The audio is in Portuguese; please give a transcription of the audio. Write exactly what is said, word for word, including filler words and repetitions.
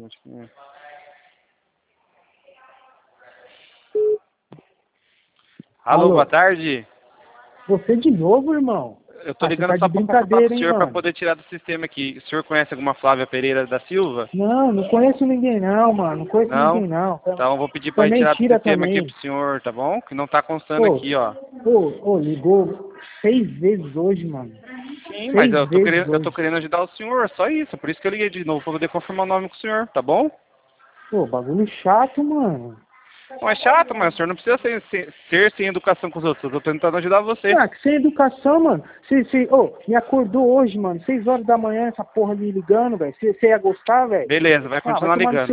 Alô, Alô, boa tarde. você de novo, irmão? Eu tô Ah, você ligando tá só de pra confirmar com brincadeira, o hein, senhor pra mano? poder tirar do sistema aqui. O senhor conhece alguma Flávia Pereira da Silva? Não, não conheço ninguém não, mano. Não conheço Não? ninguém não. Então eu vou pedir pra Também retirar do tira sistema aqui também. pro senhor, tá bom? Que não tá constando Pô, aqui, ó. pô, pô, ligou seis vezes hoje, mano. Sim, mas Seis eu tô vezes querendo, eu tô hoje. querendo ajudar o senhor, só isso. Por isso que eu liguei de novo, pra poder confirmar o nome com o senhor, tá bom? Pô, bagulho chato, mano. Não é chato, mas o senhor não precisa ser, ser, ser sem educação com os outros. Eu tô tentando ajudar você. Ah, que sem educação, mano. Você, você, ô, me acordou hoje, mano. Seis horas da manhã, essa porra me ligando, velho. Você ia gostar, velho? Beleza, vai Ah, vai continuar tomar no ligando. seu